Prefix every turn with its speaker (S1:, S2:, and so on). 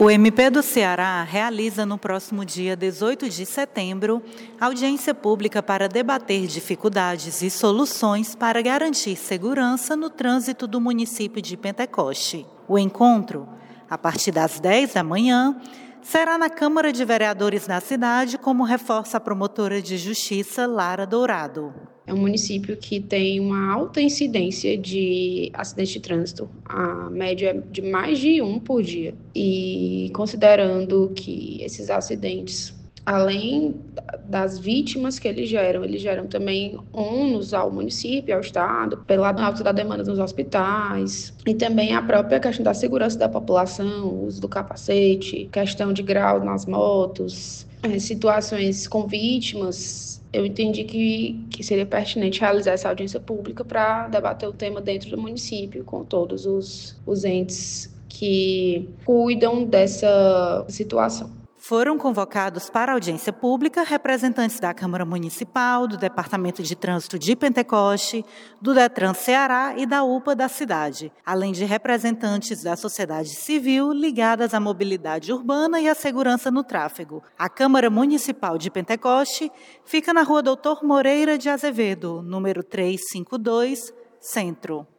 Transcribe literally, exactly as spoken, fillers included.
S1: O M P do Ceará realiza no próximo dia dezoito de setembro audiência pública para debater dificuldades e soluções para garantir segurança no trânsito do município de Pentecoste. O encontro, a partir das dez da manhã, será na Câmara de Vereadores da cidade, como reforça a promotora de justiça Lara Dourado.
S2: É um município que tem uma alta incidência de acidentes de trânsito, a média é de mais de um por dia. E considerando que esses acidentes, além das vítimas que eles geram, eles geram também ônus ao município, ao estado, pela alta da demanda nos hospitais, e também a própria questão da segurança da população, uso do capacete, questão de grau nas motos, situações com vítimas. Eu entendi que, que seria pertinente realizar essa audiência pública para debater o tema dentro do município, com todos os, os entes que cuidam dessa situação.
S1: Foram convocados para a audiência pública representantes da Câmara Municipal, do Departamento de Trânsito de Pentecoste, do Detran Ceará e da U P A da cidade, além de representantes da sociedade civil ligadas à mobilidade urbana e à segurança no tráfego. A Câmara Municipal de Pentecoste fica na Rua Doutor Moreira de Azevedo, número trezentos e cinquenta e dois, Centro.